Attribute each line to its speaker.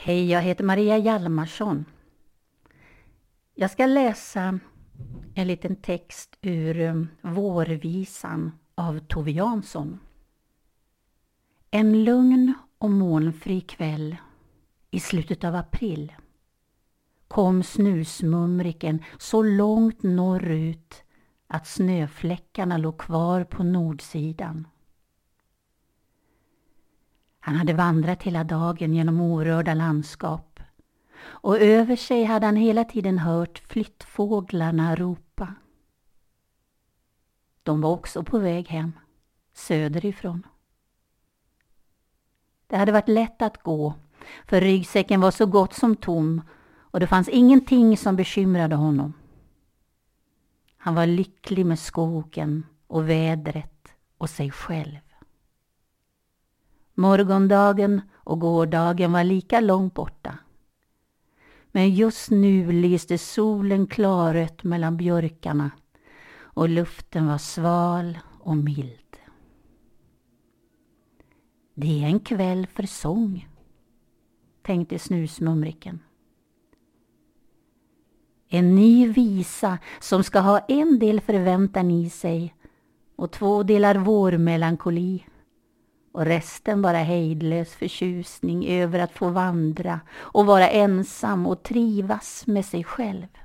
Speaker 1: Hej, jag heter Maria Hjalmarsson. Jag ska läsa en liten text ur Vårvisan av Tove Jansson. En lugn och molnfri kväll i slutet av april kom snusmumriken så långt norrut att snöfläckarna låg kvar på nordsidan. Han hade vandrat hela dagen genom orörda landskap och över sig hade han hela tiden hört flyttfåglarna ropa. De var också på väg hem, söderifrån. Det hade varit lätt att gå, för ryggsäcken var så gott som tom och det fanns ingenting som bekymrade honom. Han var lycklig med skogen och vädret och sig själv. Morgondagen och gårdagen var lika långt borta. Men just nu lyste solen klarrött mellan björkarna och luften var sval och mild. Det är en kväll för sång, tänkte snusmumriken. En ny visa som ska ha en del förväntan i sig och 2 delar vårmelankoli och resten bara hejdlös förtjusning över att få vandra och vara ensam och trivas med sig själv.